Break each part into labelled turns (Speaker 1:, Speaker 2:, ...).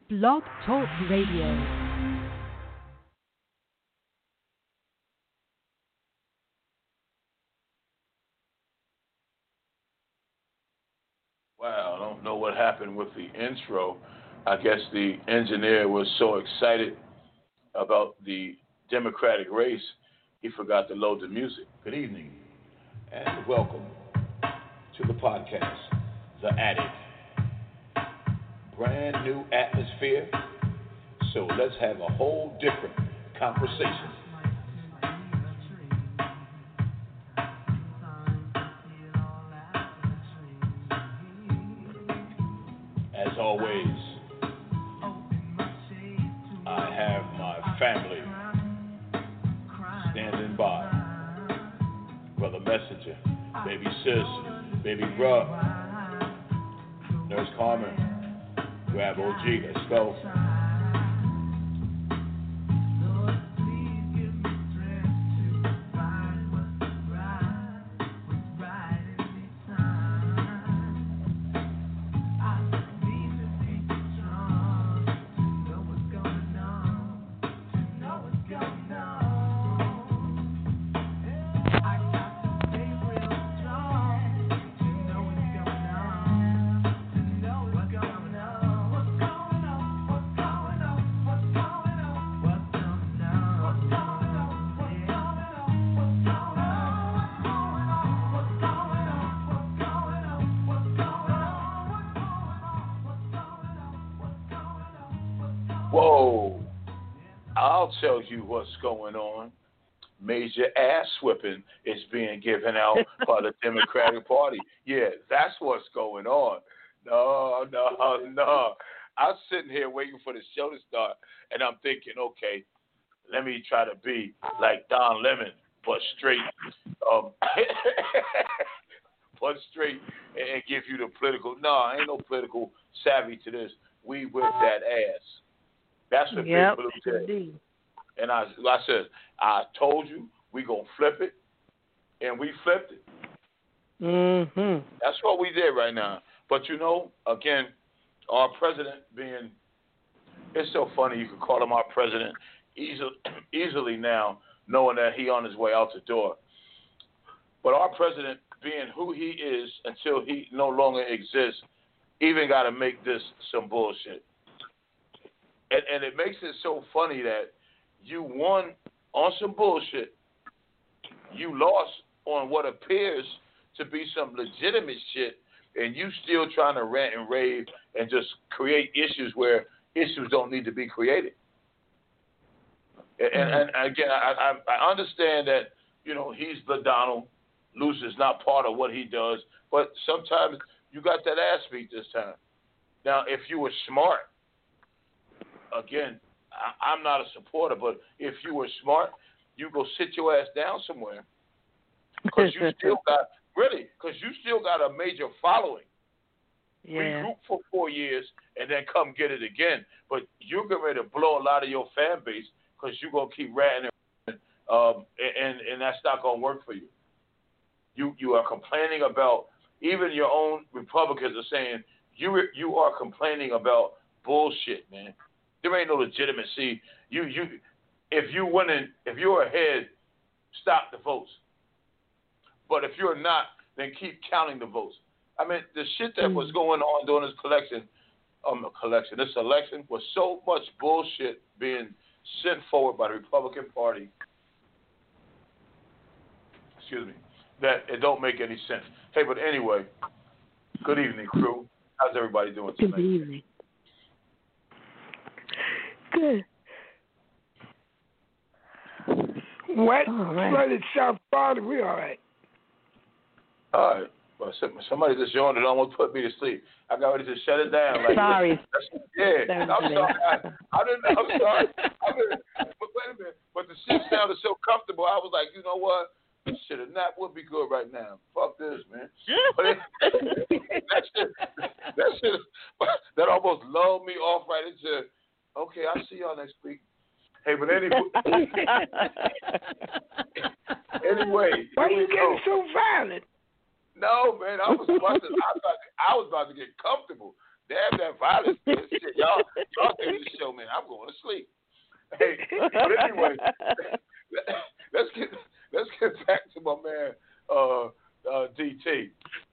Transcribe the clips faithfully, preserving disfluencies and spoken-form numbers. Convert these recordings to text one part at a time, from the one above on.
Speaker 1: Blog Talk Radio.
Speaker 2: Wow, I don't know what happened with the intro. I guess the engineer was so excited about the Democratic race, he forgot to load the music. Good evening, and welcome to the podcast, The Attic. Brand new atmosphere, so let's have a whole different conversation. As always, I have my family standing by. Brother Messenger, baby sis, baby bruh, Nurse Carmen, grab O G, let's go. Whoa, I'll tell you what's going on. Major ass whipping is being given out by the Democratic Party. Yeah, that's what's going on. No, no, no. I'm sitting here waiting for the show to start, and I'm thinking, okay, let me try to be like Don Lemon, but straight, um, but straight, and give you the political. No, ain't no political savvy to this. We whip that ass. That's what
Speaker 3: yep,
Speaker 2: Big Blue said. And I, I said, I told you we gonna flip it, and we flipped it.
Speaker 3: Mm-hmm.
Speaker 2: That's what we did right now. But you know, again, our president being, it's so funny you could call him our president easily, easily now, knowing that he on his way out the door. But our president being who he is until he no longer exists, even got to make this some bullshit. And, and it makes it so funny that you won on some bullshit. You lost on what appears to be some legitimate shit, and you still trying to rant and rave and just create issues where issues don't need to be created. And, and, and again, I, I, I understand that, you know, he's the Donald. Lucy's not part of what he does, but sometimes you got that ass beat this time. Now, if you were smart, again, I, I'm not a supporter, but if you were smart, you go sit your ass down somewhere, because you still got really, because you still got a major following.
Speaker 3: Yeah.
Speaker 2: Regroup for four years and then come get it again. But you're getting ready to blow a lot of your fan base because you're gonna keep ranting, and, um, and and that's not gonna work for you. You you are complaining about, even your own Republicans are saying you you are complaining about bullshit, man. There ain't no legitimacy. You you, if you winning, if you're ahead, stop the votes. But if you're not, then keep counting the votes. I mean, the shit that was going on during this collection, um, collection, this election was so much bullshit being sent forward by the Republican Party. Excuse me, that it don't make any sense. Hey, but anyway, good evening, crew. How's everybody doing tonight?
Speaker 3: Good evening. Good.
Speaker 4: Wet,
Speaker 3: all right.
Speaker 4: flooded South Florida, we all right.
Speaker 2: All right. Well, somebody just yawned and almost put me to sleep. I got ready to shut it down. Like,
Speaker 3: sorry.
Speaker 2: Yeah, I'm sorry. I, I didn't know. I'm sorry. I mean, but wait a minute. But the shit sounded so comfortable. I was like, you know what? This shit, a nap would be good right now. Fuck this, man. But it, that shit, that shit, that almost lulled me off right into, okay, I'll see y'all next week. Hey, but anyway, anyway,
Speaker 4: why are you getting so violent?
Speaker 2: No, man, I was about to, I was about to, I was about to get comfortable. Damn that violence shit, y'all, y'all end the show, man. I'm going to sleep. Hey, but anyway, let's get let's get back to my man uh, uh, D T.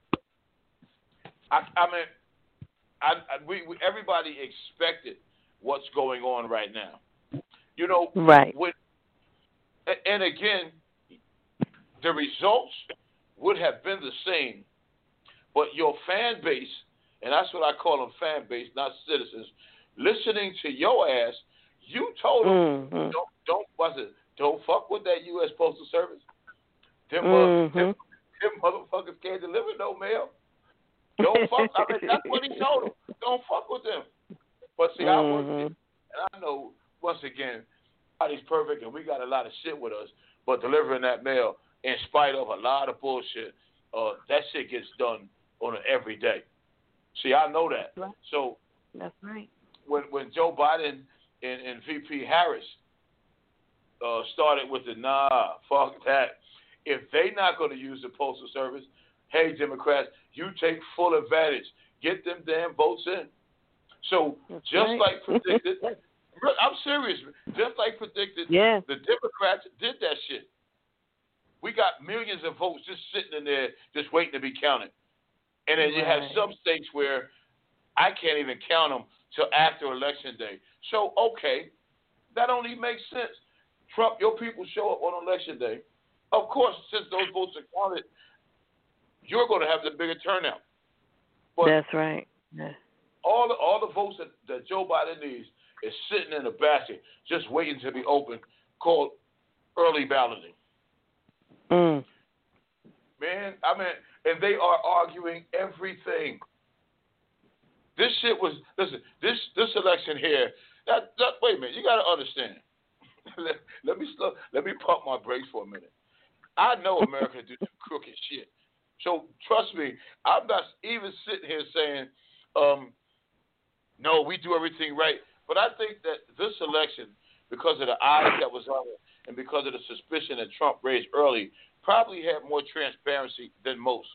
Speaker 2: I, I mean, I, I, we, we everybody expected what's going on right now. You know,
Speaker 3: right?
Speaker 2: When, and again, the results would have been the same, but your fan base, and that's what I call them, fan base, not citizens, listening to your ass. You told them, mm-hmm. don't, don't, what's it, don't fuck with that U S Postal Service. Them, mm-hmm. uh, them, them motherfuckers can't deliver no mail. Don't fuck. I mean, that's what he told them. Don't fuck with them. But see, mm-hmm. I work, and I know once again, nobody's perfect, and we got a lot of shit with us. But delivering that mail, in spite of a lot of bullshit, uh, that shit gets done on an every day. See, I know that.
Speaker 3: That's right.
Speaker 2: So
Speaker 3: that's right.
Speaker 2: When when Joe Biden and, and V P Harris uh, started with the nah, fuck that. If they not going to use the Postal Service, hey, Democrats, you take full advantage. Get them damn votes in. So That's just right. like predicted, I'm serious. Just like predicted,
Speaker 3: yeah.
Speaker 2: the Democrats did that shit. We got millions of votes just sitting in there, just waiting to be counted. And then right. you have some states where I can't even count them till after Election Day. So, okay, that only makes sense. Trump, your people show up on Election Day. Of course, since those votes are counted, you're going to have the bigger turnout. But
Speaker 3: That's right. Yeah.
Speaker 2: All the all the votes that, that Joe Biden needs is sitting in a basket, just waiting to be opened, called early balloting.
Speaker 3: Mm.
Speaker 2: Man, I mean, and they are arguing everything. This shit was listen. This this election here. That, that wait a minute. You got to understand. let, let me slow, let me pump my brakes for a minute. I know America do some crooked shit. So trust me, I'm not even sitting here saying, um, no, we do everything right. But I think that this election, because of the eyes that was on it and because of the suspicion that Trump raised early, probably had more transparency than most.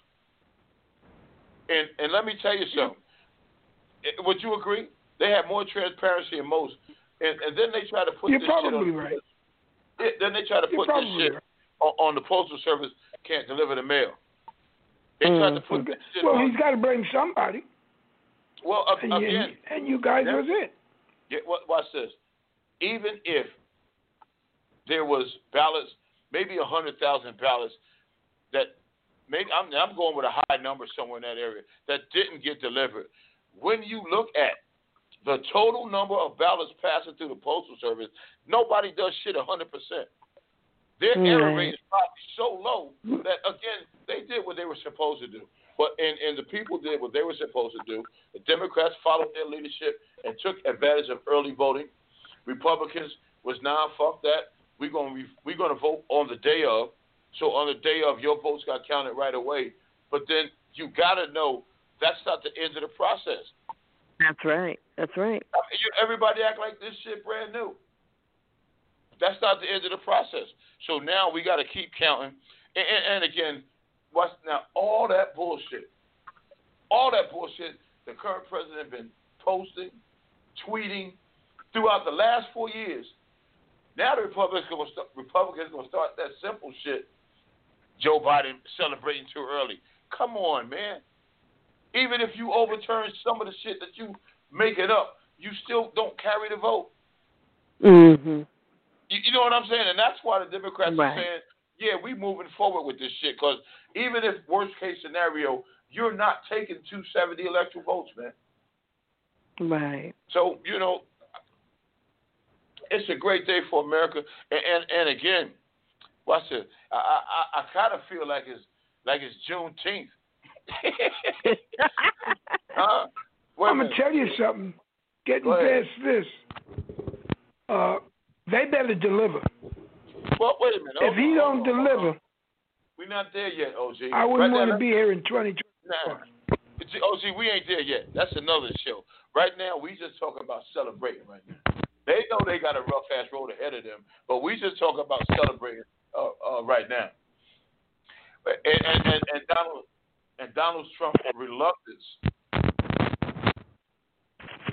Speaker 2: And and let me tell you something. Would you agree? They had more transparency than most. And, and then they try to put
Speaker 4: You're
Speaker 2: this shit on.
Speaker 4: You're probably right.
Speaker 2: It, then they try to
Speaker 4: You're
Speaker 2: put this shit
Speaker 4: right.
Speaker 2: on, on the Postal Service can't deliver the mail. They
Speaker 3: mm.
Speaker 2: tried to put this shit
Speaker 4: well,
Speaker 2: on.
Speaker 4: Well, he's got to bring somebody.
Speaker 2: Well, uh,
Speaker 4: and
Speaker 2: again.
Speaker 4: You, and you guys was it.
Speaker 2: Yeah, watch this. Even if there was ballots, maybe one hundred thousand ballots that maybe I'm, I'm going with a high number somewhere in that area that didn't get delivered. When you look at the total number of ballots passing through the Postal Service, nobody does shit one hundred percent. Their
Speaker 3: mm.
Speaker 2: error rate is probably so low that, again, they did what they were supposed to do. But and, and the people did what they were supposed to do. The Democrats followed their leadership and took advantage of early voting. Republicans was, nah, fuck that. We're going to we're going to vote on the day of. So on the day of, your votes got counted right away. But then you got to know that's not the end of the process.
Speaker 3: That's right. That's right.
Speaker 2: I mean, you, everybody act like this shit brand new. That's not the end of the process. So now we got to keep counting. And, and, and again, what's now all that bullshit, all that bullshit the current president been posting, tweeting throughout the last four years. Now the Republicans gonna start, Republicans gonna start that simple shit. Joe Biden celebrating too early. Come on, man. Even if you overturn some of the shit that you making up, you still don't carry the vote.
Speaker 3: Mm-hmm.
Speaker 2: You, you know what I'm saying? And that's why the Democrats
Speaker 3: right.
Speaker 2: are saying, yeah, we moving forward with this shit. Because even if worst case scenario, you're not taking two hundred seventy electoral votes, man.
Speaker 3: Right.
Speaker 2: So, you know, it's a great day for America. And and, and again, watch it. I I, I kind of feel like it's like it's Juneteenth. uh,
Speaker 4: I'm gonna tell you something. Getting past this, uh, they better deliver.
Speaker 2: Well, wait a minute.
Speaker 4: If he don't deliver,
Speaker 2: we're not there yet, O G.
Speaker 4: I wouldn't
Speaker 2: right
Speaker 4: want
Speaker 2: now,
Speaker 4: to be here in twenty twenty-four.
Speaker 2: Nah. O G, we ain't there yet. That's another show. Right now, we just talking about celebrating right now. They know they got a rough ass road ahead of them, but we just talking about celebrating uh, uh, right now. And, and, and, and Donald and Donald Trump's reluctance.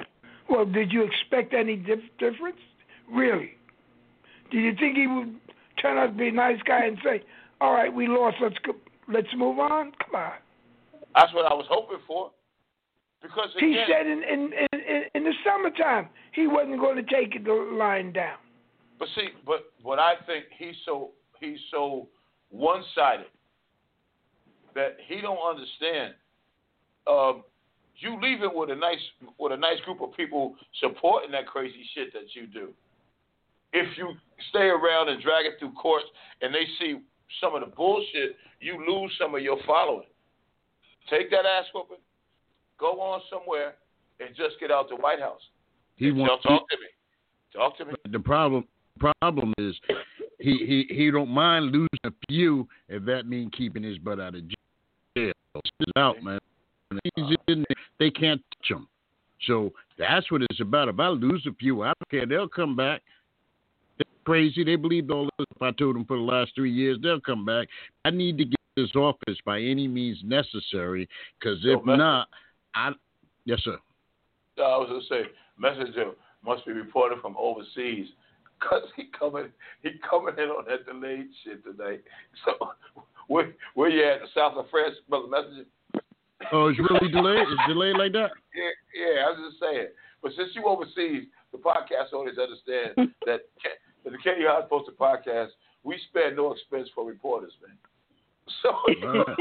Speaker 4: Well, did you expect any dif- difference? Really? Did you think he would turn out to be a nice guy and say, "All right, we lost. Let's go, let's move on"? Come on.
Speaker 2: That's what I was hoping for. Because again,
Speaker 4: he said in in, in in the summertime he wasn't going to take the line down.
Speaker 2: But see, but what I think he's so he's so one-sided that he don't understand. Um, you leave it with a nice with a nice group of people supporting that crazy shit that you do. If you stay around and drag it through courts and they see some of the bullshit, you lose some of your following. Take that ass whooping, go on somewhere, and just get out the White House.
Speaker 5: He wants
Speaker 2: talk to me. Talk to me.
Speaker 5: The problem problem is he, he, he don't mind losing a few if that means keeping his butt out of jail. He's out, man. He's in there, they can't touch him. So that's what it's about. If I lose a few, I don't care. They'll come back. They're crazy. They believed all this. If I told them for the last three years, they'll come back. I need to get this office by any means necessary, because if
Speaker 2: so
Speaker 5: not, I yes, sir.
Speaker 2: I was gonna say, messenger must be reported from overseas, cause he coming, he coming in on that delayed shit tonight. So where where you at? The south of France, brother messenger?
Speaker 5: Oh, it's really delayed? It's delayed like that?
Speaker 2: Yeah, yeah. I was just saying. But since you overseas, the podcast owners understand that the Kenny Hart Posted podcast, we spare no expense for reporters, man. So
Speaker 5: right.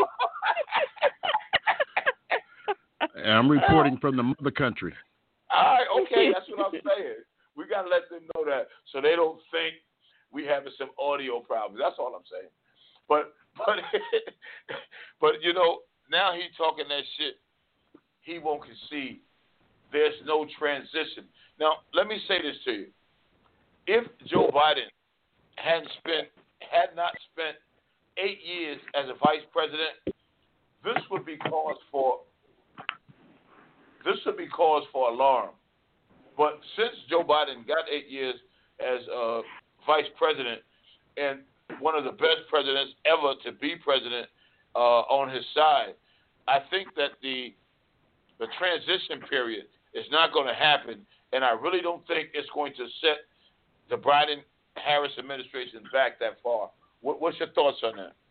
Speaker 5: I'm reporting from the mother country.
Speaker 2: All right, okay, that's what I'm saying. We got to let them know that so they don't think we having some audio problems. That's all I'm saying. But but but you know, now he talking that shit. He won't concede. There's no transition. Now, let me say this to you. If Joe Biden hadn't spent had not spent eight years as a vice president, this would be cause for this would be cause for alarm. But since Joe Biden got eight years as uh, vice president and one of the best presidents ever to be president uh, on his side, I think that the the transition period is not going to happen, and I really don't think it's going to set the Biden-Harris administration back that far. What, what's your thoughts on that?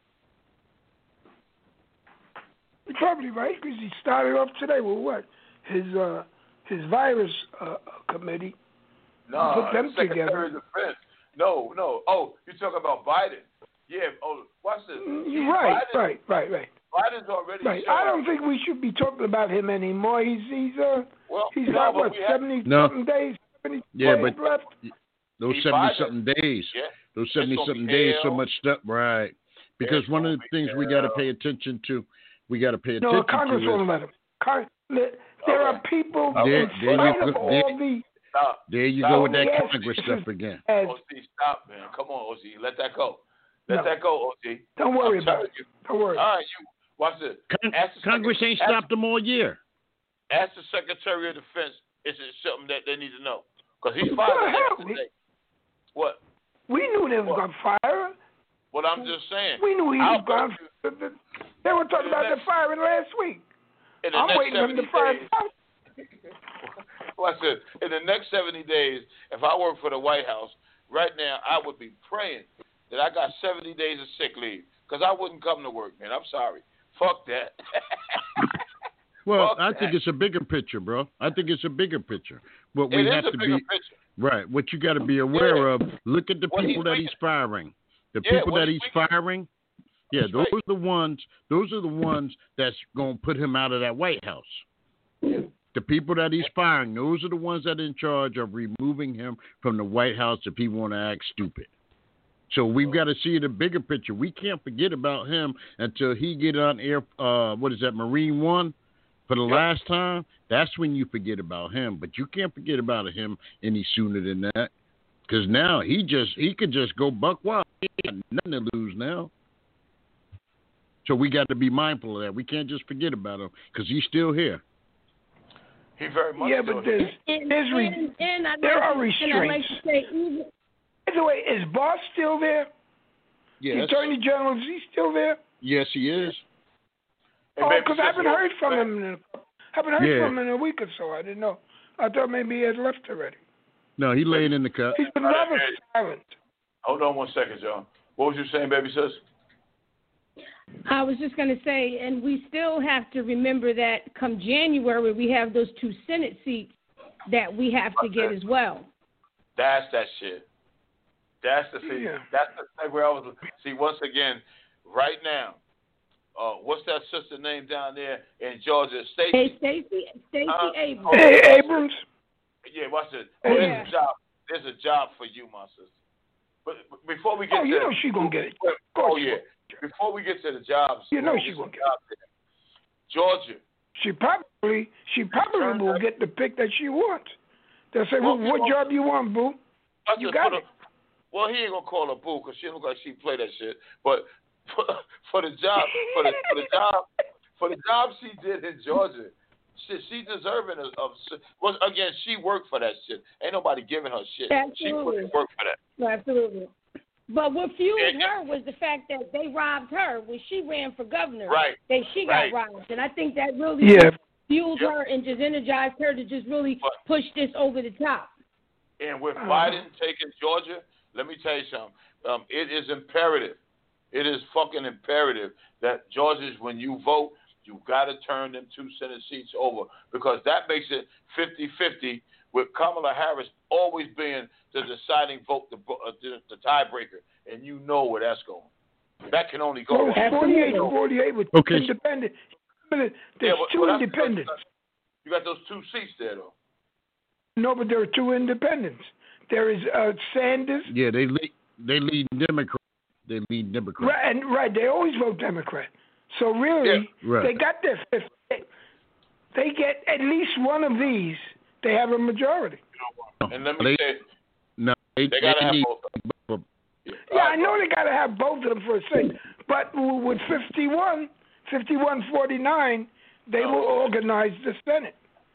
Speaker 4: You're probably right, because he started off today with what? His uh, his virus uh, committee.
Speaker 2: No,
Speaker 4: put them
Speaker 2: Secretary
Speaker 4: together.
Speaker 2: of Defense. No, no. Oh, you're talking about Biden. Yeah. Oh, watch this.
Speaker 4: Mm, right,
Speaker 2: Biden,
Speaker 4: right, right, right.
Speaker 2: Biden's already.
Speaker 4: Right.
Speaker 2: Shown.
Speaker 4: I don't think we should be talking about him anymore. He's he's uh
Speaker 2: well,
Speaker 4: he's
Speaker 2: no,
Speaker 4: got what
Speaker 2: we have,
Speaker 4: seventy
Speaker 5: no.
Speaker 4: something days, seventy
Speaker 5: Yeah,
Speaker 4: days
Speaker 5: but
Speaker 4: left.
Speaker 5: those
Speaker 2: He
Speaker 5: seventy
Speaker 2: Biden.
Speaker 5: something days,
Speaker 2: Yeah.
Speaker 5: those seventy something days, so much stuff, right? Because
Speaker 2: It's
Speaker 5: one of the
Speaker 2: be
Speaker 5: things we got to pay attention to, we got to pay
Speaker 4: No,
Speaker 5: attention
Speaker 4: Congress
Speaker 5: to.
Speaker 4: won't
Speaker 5: Is,
Speaker 4: let him. Con- there are
Speaker 2: Okay.
Speaker 4: people
Speaker 5: There-
Speaker 4: in
Speaker 5: there you
Speaker 4: spite
Speaker 5: go-
Speaker 4: of all
Speaker 5: there-
Speaker 4: the
Speaker 2: Stop.
Speaker 5: there you
Speaker 2: Stop.
Speaker 5: go with that
Speaker 4: Yes.
Speaker 5: Congress stuff again.
Speaker 4: as,
Speaker 2: O C, stop, man. Come on, O C. Let that go. Let
Speaker 4: No.
Speaker 2: that go, O C.
Speaker 4: don't worry
Speaker 2: I'm
Speaker 4: about
Speaker 2: telling
Speaker 4: it.
Speaker 2: you.
Speaker 4: Don't worry.
Speaker 2: All right, you watch this.
Speaker 5: Con-
Speaker 2: Ask the
Speaker 5: Congress
Speaker 2: secretary-
Speaker 5: ain't
Speaker 2: ask-
Speaker 5: stopped them all year.
Speaker 2: Ask the Secretary of Defense. Is it something that they need to know? Because he's
Speaker 4: What
Speaker 2: fired
Speaker 4: the hell?
Speaker 2: today. What?
Speaker 4: We knew they was
Speaker 2: What?
Speaker 4: going to fire.
Speaker 2: What I'm just saying.
Speaker 4: We knew he
Speaker 2: I'll
Speaker 4: was going
Speaker 2: bet
Speaker 4: to. They were talking about the firing last week.
Speaker 2: In the
Speaker 4: I'm
Speaker 2: next
Speaker 4: waiting for him to
Speaker 2: seventy
Speaker 4: fire.
Speaker 2: days, Watch this. In the next seventy days, if I work for the White House, right now I would be praying that I got seventy days of sick leave because I wouldn't come to work, man. I'm sorry. Fuck that.
Speaker 5: Well,
Speaker 2: Fuck
Speaker 5: I
Speaker 2: that.
Speaker 5: think it's a bigger picture, bro. I think it's a bigger picture. What
Speaker 2: It
Speaker 5: we
Speaker 2: is
Speaker 5: have
Speaker 2: a
Speaker 5: to
Speaker 2: bigger
Speaker 5: be
Speaker 2: picture.
Speaker 5: right. What you got to be aware
Speaker 2: Yeah.
Speaker 5: of. Look at the
Speaker 2: What
Speaker 5: people
Speaker 2: he's
Speaker 5: that he's firing. The
Speaker 2: Yeah,
Speaker 5: people
Speaker 2: what
Speaker 5: that
Speaker 2: he's
Speaker 5: he's
Speaker 2: making-
Speaker 5: firing. Yeah,
Speaker 2: That's
Speaker 5: those
Speaker 2: right.
Speaker 5: are the ones. Those are the ones that's gonna put him out of that White House. The people that he's firing, those are the ones that are in charge of removing him from the White House if he want to act stupid. So we've got to see the bigger picture. We can't forget about him until he get on air. Uh, what is that, Marine One, for the
Speaker 2: Yep.
Speaker 5: last time? That's when you forget about him. But you can't forget about him any sooner than that, because now he just he could just go buck wild. He ain't got nothing to lose now. So we got to be mindful of that. We can't just forget about him because he's still here.
Speaker 2: He very much
Speaker 4: Yeah,
Speaker 2: so
Speaker 4: but there's,
Speaker 6: And,
Speaker 4: there's re-
Speaker 6: and, and I'd
Speaker 4: there
Speaker 6: like
Speaker 4: are
Speaker 6: to, and I'd like
Speaker 4: restraints.
Speaker 6: to say, even,
Speaker 4: By the way, is Boss still there? The
Speaker 5: Yes,
Speaker 4: Attorney General, is he still there?
Speaker 5: yes, he is.
Speaker 2: And
Speaker 4: Oh,
Speaker 2: maybe
Speaker 4: because I haven't
Speaker 2: since-
Speaker 4: heard from him. In a, haven't heard
Speaker 5: Yeah.
Speaker 4: from him in a week or so. I didn't know. I thought maybe he had left already.
Speaker 5: No, he laying in the cut.
Speaker 4: He's been rather silent.
Speaker 2: Hold on one second, John. What was you saying, baby sis?
Speaker 6: I was just going to say, and we still have to remember that come January, we have those two Senate seats that we have to get as well.
Speaker 2: That's that shit. That's the thing.
Speaker 4: Yeah.
Speaker 2: That's the thing where I was. See, once again, right now, uh, what's that sister name down there in Georgia? Stacey.
Speaker 6: Hey, Stacey, Stacey
Speaker 2: uh,
Speaker 6: Abrams.
Speaker 4: Hey, Abrams.
Speaker 2: Yeah, watch it.
Speaker 6: Oh,
Speaker 2: There's
Speaker 6: yeah.
Speaker 2: a job. There's a job for you, my sister. But but before we get
Speaker 4: Oh,
Speaker 2: to
Speaker 4: you know she gonna get it. Of
Speaker 2: Oh
Speaker 4: course she
Speaker 2: yeah. Before we get to the jobs,
Speaker 4: You know
Speaker 2: before we
Speaker 4: she
Speaker 2: get
Speaker 4: gonna
Speaker 2: to
Speaker 4: get
Speaker 2: jobs there, Georgia.
Speaker 4: She probably, she probably will get the pick that she wants. They'll say, well,
Speaker 2: Well,
Speaker 4: what
Speaker 2: well,
Speaker 4: job you want, boo?
Speaker 2: I
Speaker 4: You
Speaker 2: just
Speaker 4: got
Speaker 2: put
Speaker 4: it.
Speaker 2: a- Well, he ain't gonna call her boo because she don't look like she play that shit. But for, for the job, for the for the job, for the job she did in Georgia, she she deserving of. of well, again, she worked for that shit. Ain't nobody giving her shit. She put
Speaker 6: Absolutely.
Speaker 2: in work for that.
Speaker 6: Absolutely. But what fueled
Speaker 2: And-
Speaker 6: her was the fact that they robbed her when she ran for governor.
Speaker 2: Right.
Speaker 6: That she got
Speaker 2: Right.
Speaker 6: robbed. And I think that really
Speaker 4: Yeah.
Speaker 6: fueled
Speaker 2: Yep.
Speaker 6: her and just energized her to just really
Speaker 2: But-
Speaker 6: push this over the top.
Speaker 2: And with
Speaker 4: Uh-huh.
Speaker 2: Biden taking Georgia, let me tell you something. Um, it is imperative. It is fucking imperative that Georgia's, when you vote, you got to turn them two Senate seats over because that makes it fifty-fifty with Kamala Harris always being the deciding vote, the, uh, the, the tiebreaker. And you know where that's going. That can only go
Speaker 4: Well,
Speaker 2: wrong.
Speaker 4: it's forty-eight to forty-eight with
Speaker 5: Okay.
Speaker 4: independent. There's
Speaker 2: Yeah, but-
Speaker 4: two
Speaker 2: but that's-
Speaker 4: independents.
Speaker 2: You got those two seats there, though.
Speaker 4: No, but there are two independents. There is uh, Sanders,
Speaker 5: Yeah, they lead. They lead Democrat. They lead Democrat.
Speaker 4: right, and right, they always vote Democrat. So really,
Speaker 5: Yeah, right.
Speaker 4: they got their fifth. They get at least one of these. They have a majority.
Speaker 2: And let me
Speaker 5: They-
Speaker 2: say,
Speaker 5: No, they,
Speaker 2: they got to have
Speaker 5: need.
Speaker 2: both.
Speaker 5: both.
Speaker 4: Yeah, I know they got to have both of them for a second. But w- with fifty-one, fifty-one forty-nine, they will organize the Senate.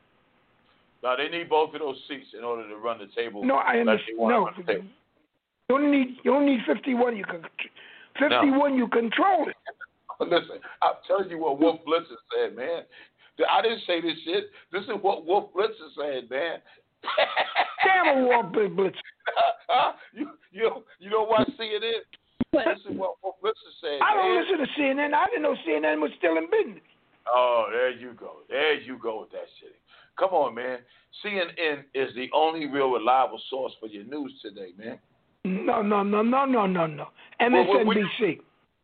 Speaker 2: No, they need both of those seats in order to run the table.
Speaker 4: No, I
Speaker 2: like they
Speaker 4: understand.
Speaker 2: wanna
Speaker 4: No,
Speaker 2: run the table.
Speaker 4: you only need you only need fifty-one. You can fifty-one. You control it.
Speaker 2: Listen, I'm telling you what Wolf Blitzer said, man. I didn't say this shit. This is what Wolf Blitzer said, man.
Speaker 4: Damn a Wolf Blitzer.
Speaker 2: Huh? you, you, you know why C N N? This is what Wolf Blitzer said.
Speaker 4: I don't
Speaker 2: man.
Speaker 4: listen to C N N. I didn't know C N N was still in business.
Speaker 2: Oh, there you go. There you go with that shit. Come on, man. C N N is the only real reliable source for your news today, man.
Speaker 4: No, no, no, no, no, no, no. M S N B C.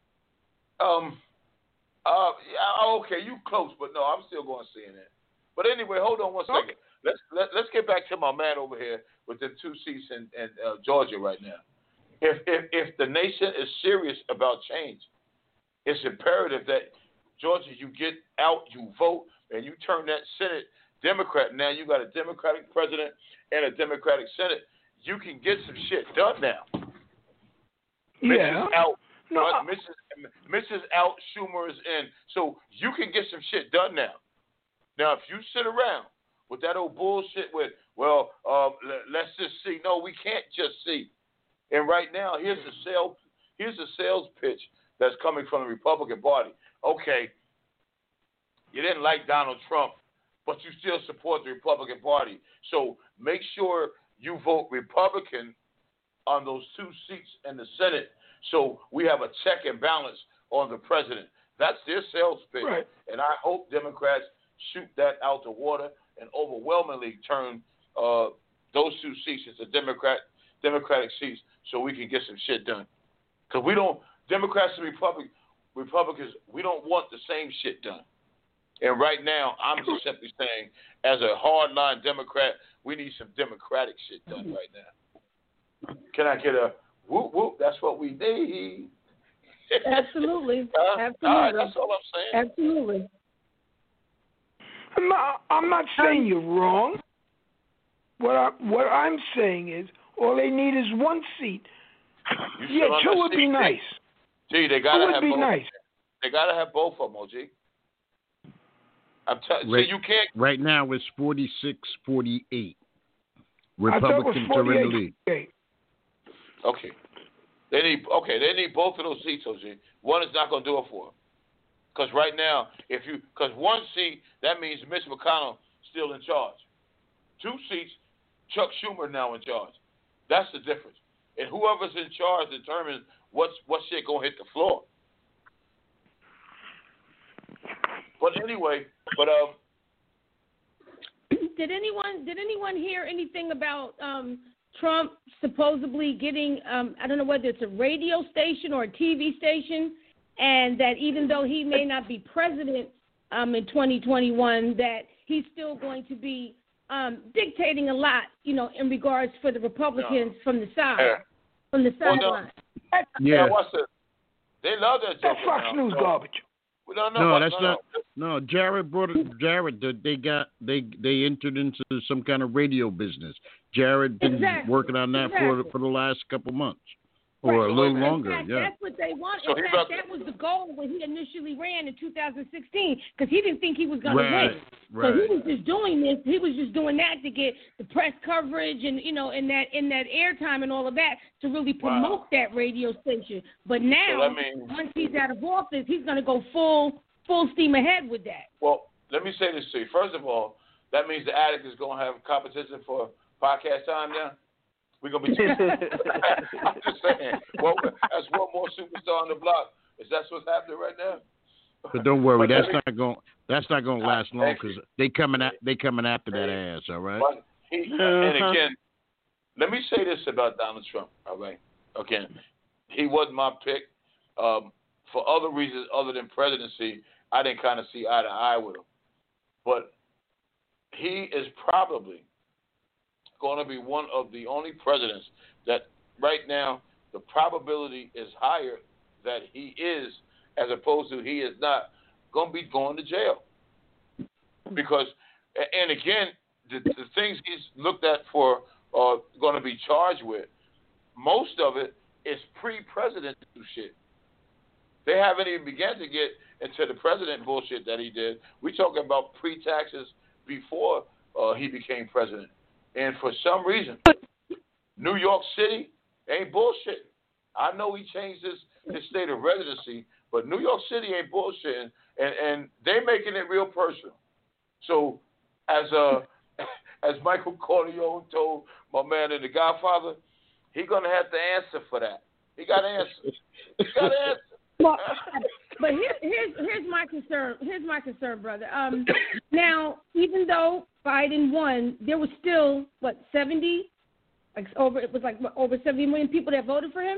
Speaker 2: Um, uh, yeah, okay, you close, but no, I'm still going C N N. But anyway, hold on one second.
Speaker 4: Okay.
Speaker 2: Let's let, let's get back to my man over here with the two seats in, in uh, Georgia right now. If, if if the nation is serious about change, it's imperative that Georgia, you get out, you vote, and you turn that Senate Democrat. Now you got a Democratic president and a Democratic Senate. You can get some shit done now.
Speaker 4: Yeah.
Speaker 2: Missus Out,
Speaker 4: No,
Speaker 2: uh,
Speaker 4: I-
Speaker 2: Missus Missus Out, Schumer is in, so you can get some shit done now. Now, if you sit around with that old bullshit with, well, uh, let, let's just see. No, we can't just see. And right now, here's a sales, here's a sales pitch that's coming from the Republican Party. Okay, you didn't like Donald Trump, but you still support the Republican Party. So make sure you vote Republican on those two seats in the Senate, so we have a check and balance on the president. That's their sales pitch.
Speaker 4: Right.
Speaker 2: And I hope Democrats shoot that out the water and overwhelmingly turn uh, those two seats into Democrat Democratic seats so we can get some shit done. Because we don't, Democrats and Republic, Republicans, we don't want the same shit done. And right now, I'm just simply saying, as a hardline Democrat, we need some Democratic shit done right now. Can I get a whoop whoop? That's what we need.
Speaker 6: Absolutely.
Speaker 2: Uh,
Speaker 6: Absolutely.
Speaker 2: All right, that's all I'm saying.
Speaker 6: Absolutely.
Speaker 4: I'm not, I'm not saying you're wrong. What I, what I'm saying is, all they need is one seat.
Speaker 2: You
Speaker 4: Yeah,
Speaker 2: sit on
Speaker 4: two
Speaker 2: that
Speaker 4: would be
Speaker 2: seat,
Speaker 4: nice.
Speaker 2: Gee, they
Speaker 4: Two
Speaker 2: gotta
Speaker 4: would
Speaker 2: have
Speaker 4: be
Speaker 2: both.
Speaker 4: nice.
Speaker 2: They gotta have both of them, O G. I'm telling
Speaker 5: Right.
Speaker 2: you, you can't.
Speaker 5: Right now it's forty-six forty-eight.
Speaker 4: I thought it was
Speaker 5: Republicans are in the lead.
Speaker 4: forty-eight.
Speaker 2: Okay. They need okay. They need both of those seats, O G. One is not gonna do it for them. Because right now, if you because one seat, that means Mitch McConnell still in charge. two seats, Chuck Schumer now in charge. That's the difference. And whoever's in charge determines what's what shit gonna hit the floor. But anyway, but um.
Speaker 6: Did anyone did anyone hear anything about um, Trump supposedly getting um, I don't know whether it's a radio station or a T V station, and that even though he may not be president um, in twenty twenty-one, that he's still going to be um, dictating a lot, you know, in regards for the Republicans no. from the side, yeah. from the sideline.
Speaker 2: Well, no. Yeah, what's it? They love that.
Speaker 4: That's Fox now. News so. garbage.
Speaker 2: No, no,
Speaker 5: no,
Speaker 2: what,
Speaker 5: that's
Speaker 2: no,
Speaker 5: not. No, Jared brought it. Jared, they got they they entered into some kind of radio business. Jared been
Speaker 6: exactly.
Speaker 5: working on that
Speaker 6: exactly.
Speaker 5: for for the last couple months, or
Speaker 6: right.
Speaker 5: a little
Speaker 6: in
Speaker 5: longer.
Speaker 6: Fact,
Speaker 5: yeah,
Speaker 6: that's what they want.
Speaker 2: So
Speaker 6: in fact,
Speaker 2: got,
Speaker 6: that was the goal when he initially ran in two thousand sixteen, because he didn't think he was going
Speaker 5: right,
Speaker 6: to win.
Speaker 5: Right.
Speaker 6: So he was just doing this. He was just doing that to get the press coverage and you know, in that in that airtime and all of that to really promote
Speaker 2: wow.
Speaker 6: that radio station. But now,
Speaker 2: so means,
Speaker 6: once he's out of office, he's going to go full. Full steam ahead with that.
Speaker 2: Well, let me say this to you. First of all, that means the Attic is going to have competition for podcast time now. We're going to be. I'm just saying. Well, that's one more superstar on the block. Is that what's happening right now?
Speaker 5: But don't worry,
Speaker 2: but
Speaker 5: that's
Speaker 2: me,
Speaker 5: not going. That's not going to last long because they coming at they coming after that ass. All right.
Speaker 2: But he, uh-huh. And again, let me say this about Donald Trump. All right. Again, he wasn't my pick. Um, for other reasons other than presidency, I didn't kind of see eye to eye with him. But he is probably going to be one of the only presidents that right now the probability is higher that he is as opposed to he is not going to be going to jail. Because, and again, the, the things he's looked at for uh, going to be charged with, most of it is pre-president shit. They haven't even begun to get into the president bullshit that he did. We're talking about pre-taxes before uh, he became president. And for some reason, New York City ain't bullshit. I know he changed his, his state of residency, but New York City ain't bullshitting, and, and they making it real personal. So as uh, as Michael Corleone told my man in The Godfather, he's going to have to answer for that. He got to answer. He got to answer.
Speaker 6: Well, but here, here's here's my concern. Here's my concern, brother. Um, now, even though Biden won, there was still what seventy, like over it was like what, over seventy million people that voted for him.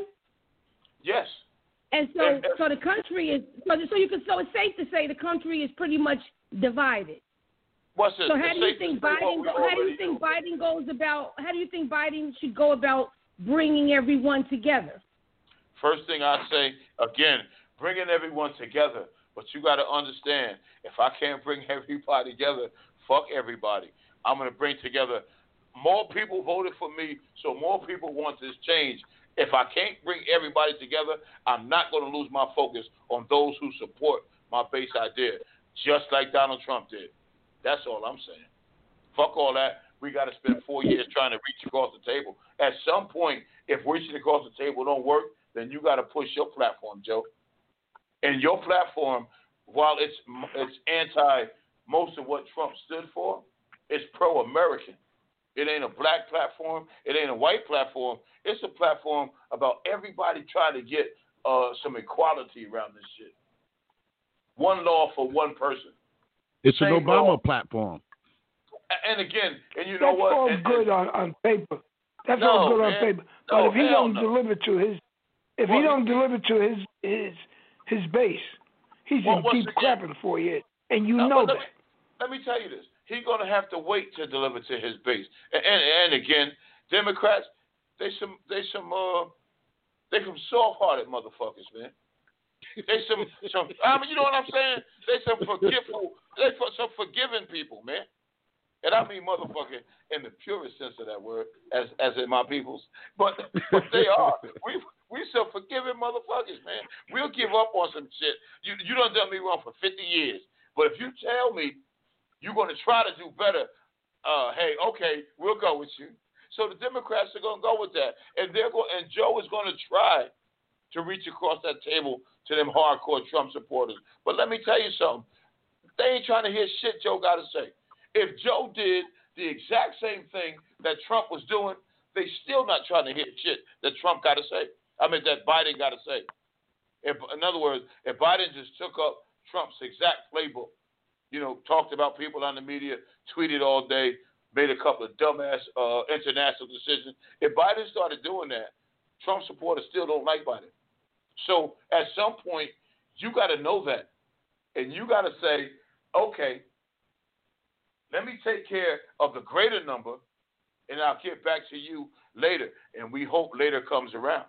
Speaker 2: Yes.
Speaker 6: And so,
Speaker 2: and, and,
Speaker 6: so the country is so. So you can. So it's safe to say the country is pretty much divided.
Speaker 2: What's it?
Speaker 6: So how do you think Biden? Go, how do you think Biden goes about? How do you think Biden should go about bringing everyone together?
Speaker 2: First thing I say, again, bringing everyone together. But you got to understand, if I can't bring everybody together, fuck everybody. I'm going to bring together more people voted for me, so more people want this change. If I can't bring everybody together, I'm not going to lose my focus on those who support my base idea, just like Donald Trump did. That's all I'm saying. Fuck all that. We got to spend four years trying to reach across the table. At some point, if reaching across the table don't work, then you got to push your platform, Joe. And your platform, while it's it's anti most of what Trump stood for, it's pro-American. It ain't a black platform. It ain't a white platform. It's a platform about everybody trying to get uh, some equality around this shit. One law for one person.
Speaker 5: It's
Speaker 2: Same
Speaker 5: an Obama
Speaker 2: law.
Speaker 5: platform.
Speaker 2: And again, and you know
Speaker 4: That's
Speaker 2: what?
Speaker 4: all
Speaker 2: and,
Speaker 4: good
Speaker 2: and,
Speaker 4: on, on paper. That's
Speaker 2: no,
Speaker 4: all good
Speaker 2: man.
Speaker 4: on paper. But
Speaker 2: No,
Speaker 4: if he
Speaker 2: hell
Speaker 4: don't
Speaker 2: no.
Speaker 4: deliver to his, if
Speaker 2: well,
Speaker 4: he don't deliver to his his his base, he's
Speaker 2: well,
Speaker 4: in deep
Speaker 2: again,
Speaker 4: crap in four years, and you
Speaker 2: no,
Speaker 4: know
Speaker 2: let
Speaker 4: that.
Speaker 2: Me, let me tell you this: he's gonna have to wait to deliver to his base. And and, and again, Democrats, they some they some uh they some soft-hearted motherfuckers, man. They some some. I mean, you know what I'm saying? They some forgiveful. They for some forgiving people, man. And I mean motherfucker in the purest sense of that word, as as in my peoples. But but they are. We we some forgiving motherfuckers, man. We'll give up on some shit. You you done done me wrong for fifty years. But if you tell me you're gonna try to do better, uh, hey, okay, we'll go with you. So the Democrats are gonna go with that. And they're going and Joe is gonna try to reach across that table to them hardcore Trump supporters. But let me tell you something. They ain't trying to hear shit Joe got to say. If Joe did the exact same thing that Trump was doing, they still not trying to hear shit that Trump got to say. I mean, that Biden got to say. If, in other words, if Biden just took up Trump's exact playbook, you know, talked about people on the media, tweeted all day, made a couple of dumbass uh, international decisions. If Biden started doing that, Trump supporters still don't like Biden. So at some point, you got to know that. And you got to say, okay, let me take care of the greater number, and I'll get back to you later. And we hope later comes around.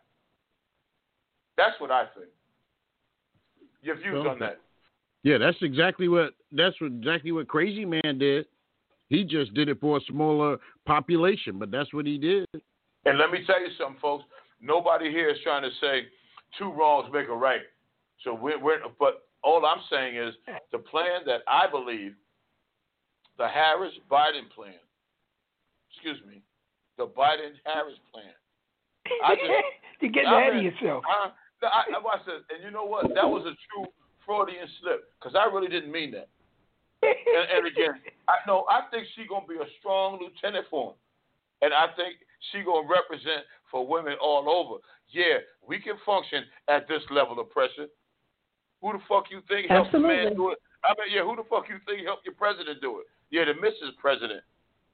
Speaker 2: That's what I think. Your views
Speaker 5: okay.
Speaker 2: on that?
Speaker 5: Yeah, that's exactly what that's what, exactly what Crazy Man did. He just did it for a smaller population, but that's what he did.
Speaker 2: And let me tell you something, folks. Nobody here is trying to say two wrongs make a right. So we're, we're but all I'm saying is the plan that I believe, the Harris-Biden plan, excuse me, the Biden-Harris plan. I just,
Speaker 4: You're getting
Speaker 2: I
Speaker 4: ahead
Speaker 2: mean,
Speaker 4: of yourself.
Speaker 2: I, I, I said, and you know what? That was a true Freudian slip, because I really didn't mean that. and, and again, I know I think she's gonna be a strong lieutenant for him, and I think she's gonna represent for women all over. Yeah, we can function at this level of pressure. Who the fuck you think helped the man do it? I mean, yeah, who the fuck you think helped your president do it? Yeah, the Missus President.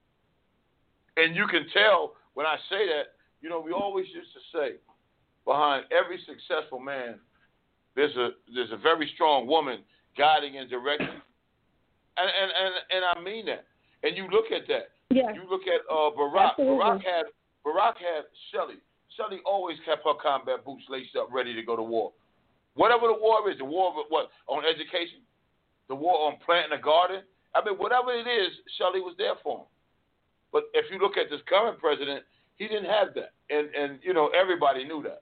Speaker 2: And you can tell when I say that, you know, we always used to say, behind every successful man, there's a there's a very strong woman guiding and directing. And, and and and I mean that. And you look at that.
Speaker 6: Yeah.
Speaker 2: You look at uh, Barack.
Speaker 6: Absolutely.
Speaker 2: Barack had Barack had Shelley. Shelley always kept her combat boots laced up, ready to go to war. Whatever the war is, the war of what on education, the war on planting a garden. I mean, whatever it is, Shelley was there for him. But if you look at this current president, he didn't have that, and and you know everybody knew that.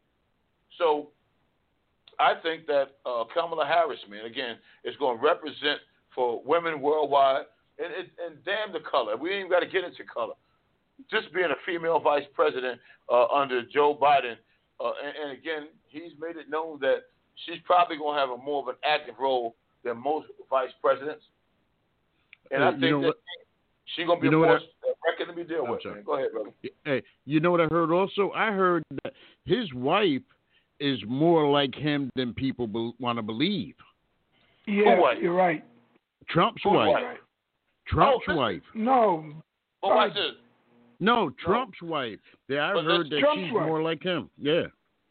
Speaker 2: So I think that uh, Kamala Harris, man, again, is going to represent for women worldwide, and, and, and damn the color. We ain't got to get into color. Just being a female vice president uh, under Joe Biden, uh, and, and again, he's made it known that she's probably going to have a more of an active role than most vice presidents. And
Speaker 5: uh,
Speaker 2: I think
Speaker 5: you know
Speaker 2: that she's going to be
Speaker 5: you know
Speaker 2: a more
Speaker 5: I,
Speaker 2: record to be dealt with. Man. Go ahead, brother.
Speaker 5: Hey, you know what I heard also? I heard that his wife is more like him than people be- want to believe.
Speaker 4: Yeah,
Speaker 2: Who wife?
Speaker 4: you're right.
Speaker 5: Trump's
Speaker 2: Who
Speaker 5: wife.
Speaker 2: wife?
Speaker 5: Trump's
Speaker 2: Oh,
Speaker 5: wife.
Speaker 4: No.
Speaker 2: But watch this.
Speaker 5: No, Trump's wife. Yeah, I
Speaker 2: But
Speaker 5: heard
Speaker 2: that's
Speaker 5: that
Speaker 4: Trump's
Speaker 5: she's
Speaker 4: wife.
Speaker 5: more like him. Yeah.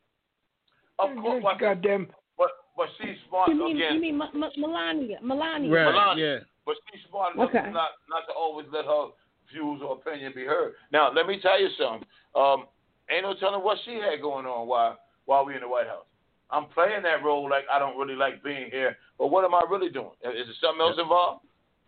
Speaker 2: Of course, watch this.
Speaker 4: Goddamn.
Speaker 2: But but she's smart
Speaker 6: You mean,
Speaker 2: again.
Speaker 6: you mean M- M- Melania? Melania.
Speaker 5: Right.
Speaker 2: Melania.
Speaker 5: Yeah.
Speaker 2: But she's smart enough
Speaker 6: Okay.
Speaker 2: not not to always let her views or opinion be heard. Now, let me tell you something. Um, ain't no telling what she had going on while while we in the White House. I'm playing that role like I don't really like being here, but what am I really doing? Is there something else involved?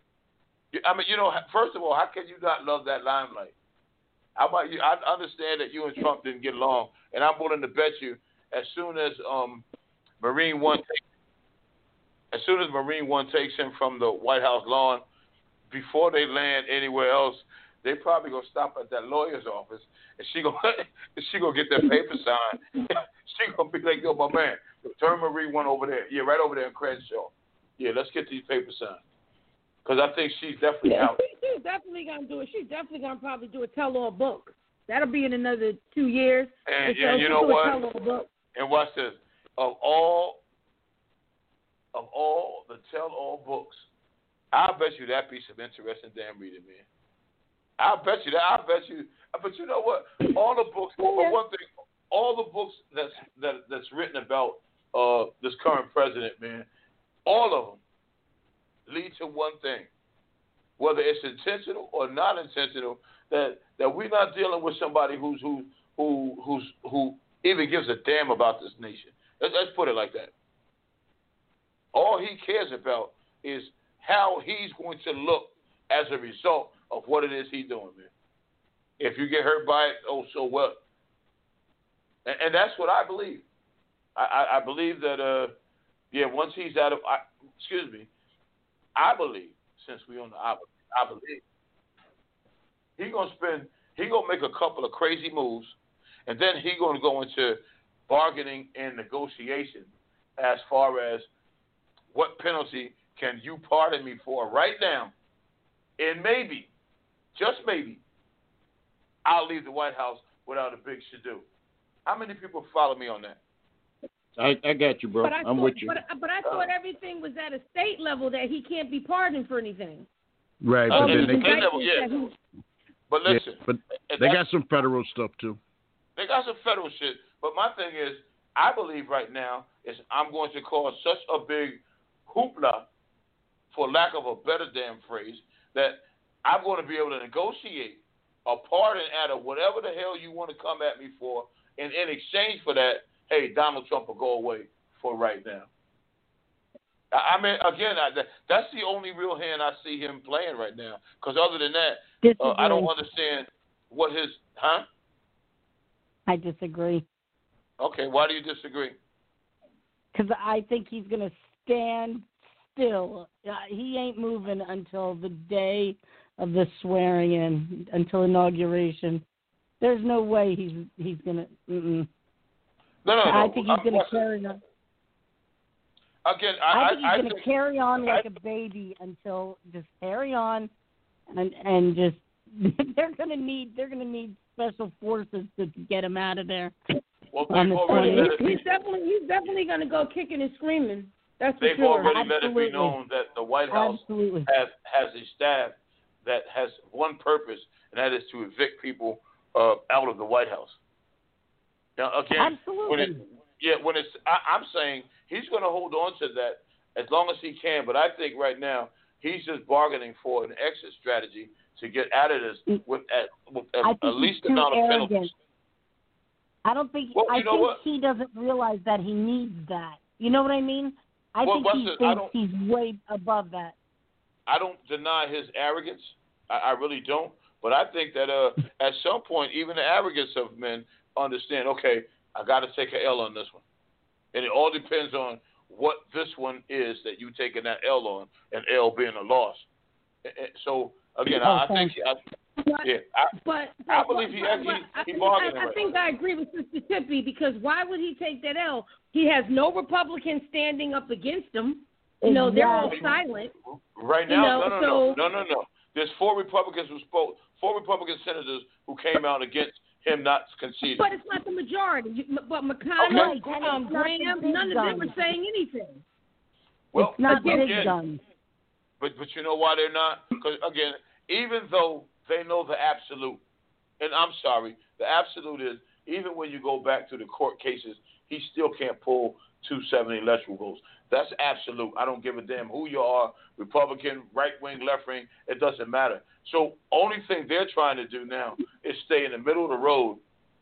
Speaker 2: I mean, you know, first of all, how can you not love that limelight? How about you? I understand that you and Trump didn't get along, and I'm willing to bet you, as soon as um, Marine One, takes, as soon as Marine One takes him from the White House lawn, before they land anywhere else, they probably gonna stop at that lawyer's office, and she gonna she gonna get that paper signed. She gonna be like, yo, my man, turn Marine One over there. Yeah, right over there in Crenshaw. Yeah, let's get these papers signed. Because I think she's definitely
Speaker 6: Yeah,
Speaker 2: out.
Speaker 6: she, she's definitely gonna do it. She's definitely gonna probably do a tell-all book. That'll be in another two years.
Speaker 2: And,
Speaker 6: so
Speaker 2: and you
Speaker 6: she'll
Speaker 2: know
Speaker 6: do a
Speaker 2: what?
Speaker 6: tell-all book.
Speaker 2: And watch this. Of all of all the tell-all books, I'll bet you that be some interesting damn reading, man. I'll bet you that. I'll bet you. But you know what? All the books.
Speaker 6: Yeah.
Speaker 2: For one thing, all the books that's that that's written about uh, this current president, man, all of them lead to one thing, whether it's intentional or not intentional, that that we're not dealing with somebody who's who who who's who even gives a damn about this nation. Let's, let's put it like that. All he cares about is how he's going to look as a result of what it is he's doing, man. If you get hurt by it, oh, so what? And, and that's what I believe. I, I, I believe that, uh, yeah, once he's out of, I, excuse me, I believe, since we on the I, I believe, he gonna spend, he gonna make a couple of crazy moves, and then he gonna go into bargaining and negotiation as far as what penalty can you pardon me for right now, and maybe, just maybe, I'll leave the White House without a big to-do. How many people follow me on that?
Speaker 5: I, I got you, bro.
Speaker 6: But I
Speaker 5: I'm
Speaker 6: thought,
Speaker 5: with you.
Speaker 6: But, but I thought everything was at a state level that he can't be pardoned for anything.
Speaker 5: Right,
Speaker 2: Uh,
Speaker 5: but then they,
Speaker 2: state level, yeah. But listen,
Speaker 5: yeah, but they got some federal stuff too.
Speaker 2: They got some federal shit. But my thing is, I believe right now is I'm going to cause such a big hoopla, for lack of a better damn phrase, that I'm going to be able to negotiate a pardon out of whatever the hell you want to come at me for, and in exchange for that, hey, Donald Trump will go away for right now. I, I mean, again, I, that's the only real hand I see him playing right now. Because other than that, uh, I don't understand what his, huh?
Speaker 7: I disagree.
Speaker 2: Okay, why do you disagree?
Speaker 7: Because I think he's going to stand still. Uh, he ain't moving until the day of the swearing in, until inauguration. There's no way he's he's going to. No,
Speaker 2: no, no.
Speaker 7: I think he's
Speaker 2: I'm
Speaker 7: going to carry on.
Speaker 2: Again, I,
Speaker 7: I think he's
Speaker 2: I,
Speaker 7: going to
Speaker 2: think,
Speaker 7: carry on like
Speaker 2: I,
Speaker 7: a baby until just carry on, and and just they're going to need they're going to need special forces to get him out of there.
Speaker 2: Well,
Speaker 7: on the
Speaker 2: already
Speaker 6: he's,
Speaker 2: let it,
Speaker 6: he's definitely he's definitely going to go kicking and screaming. That's for
Speaker 2: they've
Speaker 6: sure.
Speaker 2: already
Speaker 7: Absolutely.
Speaker 2: let it be known that the White House
Speaker 7: Absolutely.
Speaker 2: has has a staff that has one purpose, and that is to evict people uh, out of the White House. Now, again,
Speaker 7: Absolutely.
Speaker 2: when it, yeah, when it's, I, I'm saying he's going to hold on to that as long as he can. But I think right now he's just bargaining for an exit strategy to get out of this with at, with at,
Speaker 7: I think
Speaker 2: at least
Speaker 7: he's too
Speaker 2: amount of
Speaker 7: arrogant.
Speaker 2: penalties.
Speaker 7: I don't think.
Speaker 2: Well,
Speaker 7: I
Speaker 2: you know
Speaker 7: think
Speaker 2: what?
Speaker 7: he doesn't realize that he needs that. You know what I mean? I
Speaker 2: Well,
Speaker 7: think
Speaker 2: what's
Speaker 7: he
Speaker 2: it- I
Speaker 7: thinks
Speaker 2: don't-
Speaker 7: he's way above that.
Speaker 2: I don't deny his arrogance. I, I really don't. But I think that uh, at some point, even the arrogance of men understand, okay, I got to take an L on this one. And it all depends on what this one is that you taking that L on, and L being a loss. And- and So, again,
Speaker 7: Oh,
Speaker 2: I, I think,
Speaker 7: thanks.
Speaker 2: I,
Speaker 6: But,
Speaker 2: yeah, I,
Speaker 6: but,
Speaker 2: I
Speaker 6: but-
Speaker 2: believe he
Speaker 6: but-
Speaker 2: actually
Speaker 6: but
Speaker 2: he
Speaker 6: I,
Speaker 2: bargained
Speaker 6: I, I
Speaker 2: right.
Speaker 6: think I agree with Sister Tippy, because why would he take that L? He has no Republicans standing up against him. You know, they're all silent.
Speaker 2: Right
Speaker 6: You
Speaker 2: now,
Speaker 6: know,
Speaker 2: no, no,
Speaker 6: so-
Speaker 2: no, no, no, no. There's four Republicans who spoke, four Republican senators who came out against him not conceding.
Speaker 6: But it's not the majority. You- But McConnell,
Speaker 2: Okay.
Speaker 6: um,
Speaker 7: It's not
Speaker 6: Graham,
Speaker 7: the big
Speaker 6: none of them were
Speaker 7: guns.
Speaker 6: saying anything.
Speaker 2: Well,
Speaker 7: It's not
Speaker 2: but
Speaker 7: big
Speaker 2: again,
Speaker 7: guns.
Speaker 2: But but you know why they're not? Because again, even though they know the absolute, and I'm sorry, the absolute is even when you go back to the court cases, he still can't pull two seventy electoral votes. That's absolute. I don't give a damn who you are, Republican, right wing, left wing. It doesn't matter. So only thing they're trying to do now is stay in the middle of the road.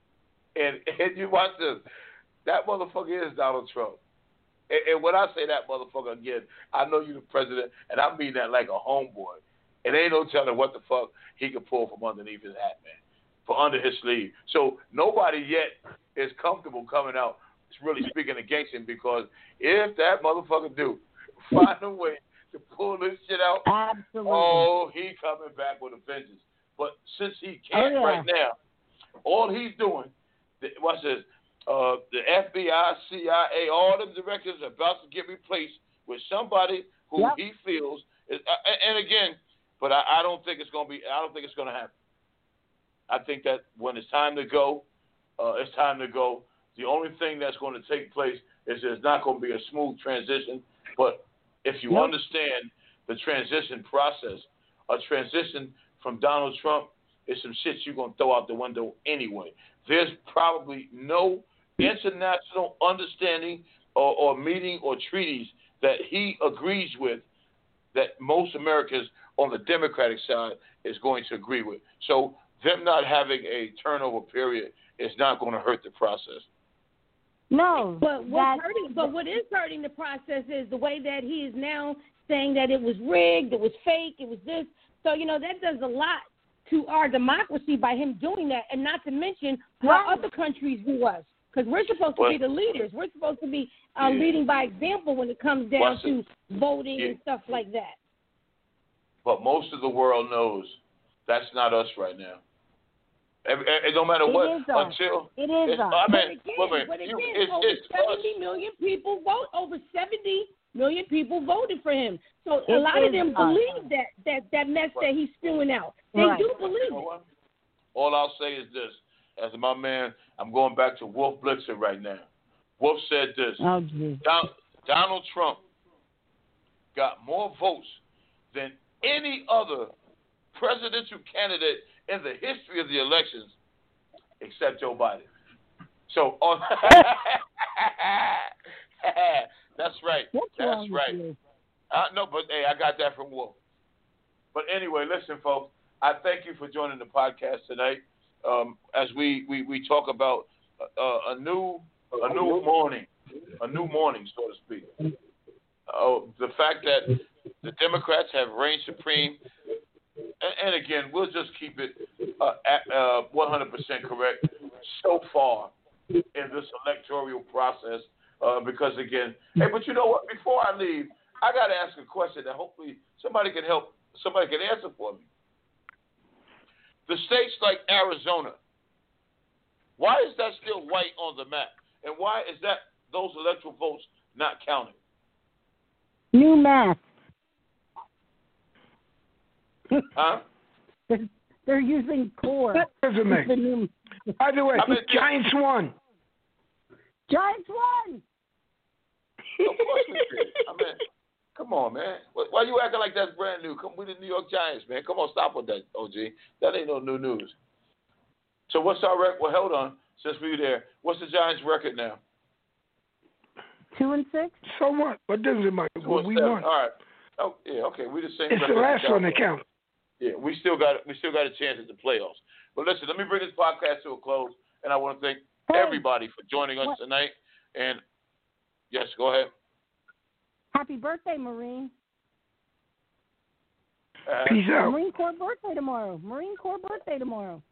Speaker 2: And and you watch this. That motherfucker is Donald Trump. And, and when I say that motherfucker again, I know you're the president, and I mean that like a homeboy. And ain't no telling what the fuck he can pull from underneath his hat, man, from under his sleeve. So nobody yet is comfortable coming out really speaking against him, because if that motherfucker do find a way to pull this shit out,
Speaker 7: Absolutely.
Speaker 2: oh, he coming back with a vengeance. But since he can't
Speaker 7: Oh, yeah.
Speaker 2: right now, all he's doing, what's this? Uh, the F B I, C I A, all them directors are about to get replaced with somebody who
Speaker 7: Yep.
Speaker 2: he feels is. Uh, and again, but I, I don't think it's gonna be. I don't think it's gonna happen. I think that when it's time to go, uh, it's time to go. The only thing that's going to take place is there's not going to be a smooth transition. But if you
Speaker 7: Yep.
Speaker 2: understand the transition process, a transition from Donald Trump is some shit you're going to throw out the window anyway. There's probably no international understanding or, or meeting or treaties that he agrees with that most Americans on the Democratic side is going to agree with. So them not having a turnover period is not going to hurt the process.
Speaker 7: No,
Speaker 6: But what's
Speaker 7: that-
Speaker 6: hurting? But what is hurting the process is the way that he is now saying that it was rigged, it was fake, it was this. So you know that does a lot to our democracy by him doing that, and not to mention how
Speaker 7: Right.
Speaker 6: other countries view us, because we're supposed to
Speaker 2: Well,
Speaker 6: be the leaders. We're supposed to be uh,
Speaker 2: yeah.
Speaker 6: leading by example when it comes down
Speaker 2: What's
Speaker 6: to
Speaker 2: it?
Speaker 6: voting
Speaker 2: Yeah.
Speaker 6: and stuff like that.
Speaker 2: But most of the world knows that's not us right now. It, it, it don't matter
Speaker 7: It
Speaker 2: what
Speaker 7: is us.
Speaker 2: until
Speaker 7: It is
Speaker 2: it's,
Speaker 7: us.
Speaker 2: I
Speaker 6: But
Speaker 2: mean,
Speaker 6: again,
Speaker 2: wait a minute,
Speaker 6: but again,
Speaker 2: you, it's,
Speaker 6: over
Speaker 2: it's
Speaker 6: seventy
Speaker 2: us.
Speaker 6: million people vote. Over seventy million people voted for him. So a
Speaker 7: It
Speaker 6: lot of
Speaker 7: is
Speaker 6: them
Speaker 7: us.
Speaker 6: believe that that that mess that he's spewing out. They
Speaker 7: Right.
Speaker 6: do
Speaker 2: You
Speaker 6: believe
Speaker 2: know
Speaker 6: it.
Speaker 2: what? All I'll say is this. As my man, I'm going back to Wolf Blitzer right now. Wolf said this.
Speaker 7: Oh, geez.
Speaker 2: Don, Donald Trump got more votes than any other presidential candidate in the history of the elections except Joe Biden. So, on that's right.
Speaker 7: What's
Speaker 2: That's
Speaker 7: wrong with
Speaker 2: right.
Speaker 7: you?
Speaker 2: Uh, no, but hey, I got that from Wolf. But anyway, listen, folks. I thank you for joining the podcast tonight. Um, as we, we, we talk about uh, a new a new morning, a new morning, so to speak. Uh, the fact that the Democrats have reigned supreme, and, and again, we'll just keep it uh, at uh, one hundred percent correct so far in this electoral process. Uh, because again, hey, but you know what? Before I leave, I got to ask a question that hopefully somebody can help, somebody can answer for me. The states like Arizona, why is that still white on the map? And why is that those electoral votes not counted?
Speaker 7: New math.
Speaker 2: Huh?
Speaker 7: They're, they're using core.
Speaker 4: Resume.
Speaker 7: It's the new-
Speaker 4: By the way,
Speaker 2: I mean,
Speaker 4: Giants won.
Speaker 7: Giants won.
Speaker 2: Of course we did. I mean, come on, man. Why you acting like that's brand new? Come with the New York Giants, man. Come on, stop with that, O G. That ain't no new news. So what's our record? Well, hold on. Since we were there, what's the Giants' record now?
Speaker 7: Two and six.
Speaker 4: So what? What does it matter?
Speaker 2: Two
Speaker 4: Well,
Speaker 2: and
Speaker 4: we
Speaker 2: seven.
Speaker 4: won.
Speaker 2: All right. Oh, yeah. Okay. We the same.
Speaker 4: It's
Speaker 2: record
Speaker 4: the last
Speaker 2: as
Speaker 4: one that
Speaker 2: Cowboys.
Speaker 4: counts.
Speaker 2: Yeah, we still got we still got a chance at the playoffs. But listen, let me bring this podcast to a close, and I want to thank
Speaker 7: Hey.
Speaker 2: everybody for joining us
Speaker 7: What?
Speaker 2: tonight. And yes, go ahead.
Speaker 7: Happy birthday, Marine.
Speaker 2: Uh,
Speaker 4: Peace out.
Speaker 7: Marine Corps birthday tomorrow. Marine Corps birthday tomorrow.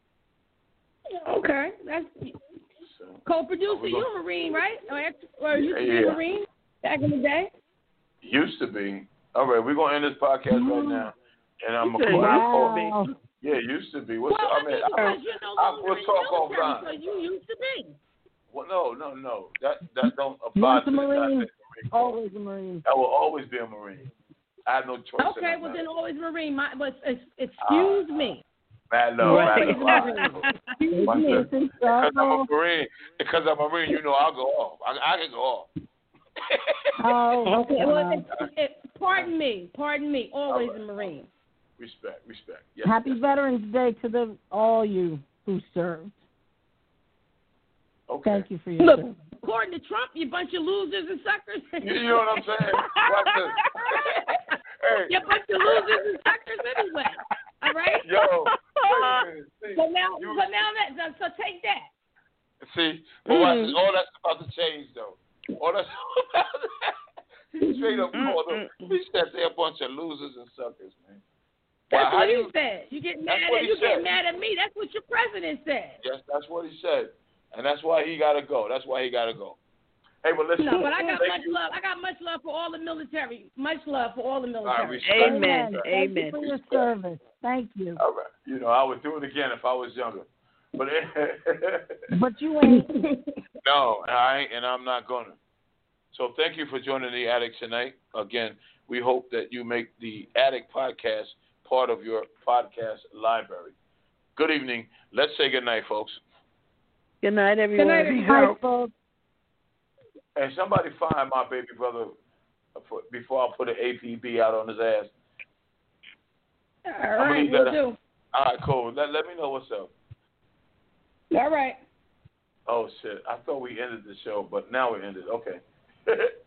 Speaker 6: Okay, that's
Speaker 2: so,
Speaker 6: co-producer.
Speaker 2: Are we
Speaker 6: You
Speaker 2: gonna-
Speaker 6: a Marine, right? Or, ex- or used to be
Speaker 2: Yeah.
Speaker 6: a Marine back in the day?
Speaker 2: used to be. All right, we're gonna end this podcast right now, and I'm
Speaker 3: You
Speaker 2: gonna
Speaker 3: said
Speaker 2: call.
Speaker 7: Wow.
Speaker 2: Yeah, used to be. What's
Speaker 6: Well,
Speaker 2: the,
Speaker 6: I
Speaker 2: I mean,
Speaker 6: mean,
Speaker 2: I,
Speaker 6: because you're no
Speaker 2: I,
Speaker 6: longer
Speaker 2: we'll
Speaker 6: in
Speaker 2: talk
Speaker 6: the military,
Speaker 2: offline.
Speaker 6: so you used to be.
Speaker 2: Well, no, no, no. That that don't apply
Speaker 7: Once
Speaker 2: to
Speaker 7: a
Speaker 2: the
Speaker 7: Marine,
Speaker 2: United States Marine Corps.
Speaker 7: always a Marine.
Speaker 2: I will always be a Marine. I have no choice. in
Speaker 6: Okay,
Speaker 2: that
Speaker 6: well
Speaker 2: matter.
Speaker 6: then always Marine. My, but ex- excuse
Speaker 2: Uh,
Speaker 6: me.
Speaker 2: Mad love,
Speaker 7: Right.
Speaker 2: mad love.
Speaker 7: Excuse
Speaker 2: One
Speaker 7: me,
Speaker 2: second.
Speaker 7: it's in
Speaker 2: Because I'm a
Speaker 7: trouble.
Speaker 2: Marine, because I'm a Marine, you know I'll go off. I, I can go off.
Speaker 7: Oh,
Speaker 6: Okay, well,
Speaker 7: God.
Speaker 6: it, it, pardon me, pardon me. Always
Speaker 2: All right.
Speaker 6: a Marine.
Speaker 2: Respect, respect. Yes,
Speaker 7: Happy
Speaker 2: yes.
Speaker 7: Veterans Day to the all you who served.
Speaker 2: Okay.
Speaker 7: Thank you for your
Speaker 6: Look,
Speaker 7: service.
Speaker 6: according to Trump, you bunch of losers and suckers.
Speaker 2: You, you know what I'm saying? Watch this. Hey,
Speaker 6: You're a bunch of losers and suckers anyway. All right.
Speaker 2: yo, wait, see,
Speaker 6: So now,
Speaker 2: you-
Speaker 6: so now that, so, so take that.
Speaker 2: see, but watch
Speaker 3: Mm.
Speaker 2: this. All that's about to change though. All that's he straight up called them. He said they're a bunch of losers and suckers, man.
Speaker 6: That's
Speaker 2: Wow, how
Speaker 6: what he
Speaker 2: you-
Speaker 6: said. You get
Speaker 2: That's
Speaker 6: mad
Speaker 2: what
Speaker 6: at
Speaker 2: he
Speaker 6: you get
Speaker 2: said.
Speaker 6: mad at me. That's what your president said.
Speaker 2: Yes, that's what he said, and that's why he got to go. That's why he got to go. Hey, but listen.
Speaker 6: No, but I got
Speaker 2: thank
Speaker 6: much
Speaker 2: you.
Speaker 6: love. I got much love for all the military. Much love for all the
Speaker 2: All right,
Speaker 6: military.
Speaker 2: respect.
Speaker 3: Amen.
Speaker 2: Respect.
Speaker 7: Thank
Speaker 3: Amen.
Speaker 7: you for your service. Thank you.
Speaker 2: All right. You know, I would do it again if I was younger. But
Speaker 7: But you ain't.
Speaker 2: no, I ain't, and I'm not gonna. So thank you for joining the Attic tonight. Again, we hope that you make the Attic podcast part of your podcast library. Good evening. Let's say good night, folks.
Speaker 3: Good night, everyone.
Speaker 6: night,
Speaker 4: Peace
Speaker 7: Hi,
Speaker 4: out.
Speaker 7: folks.
Speaker 2: And somebody find my baby brother before I put an A P B out on his ass.
Speaker 6: All
Speaker 2: I'm gonna
Speaker 6: right,
Speaker 2: leave
Speaker 6: we'll
Speaker 2: that-
Speaker 6: do.
Speaker 2: All right, cool. Let, let me know what's up.
Speaker 6: All right.
Speaker 2: Oh, shit. I thought we ended the show, but now we ended. Okay.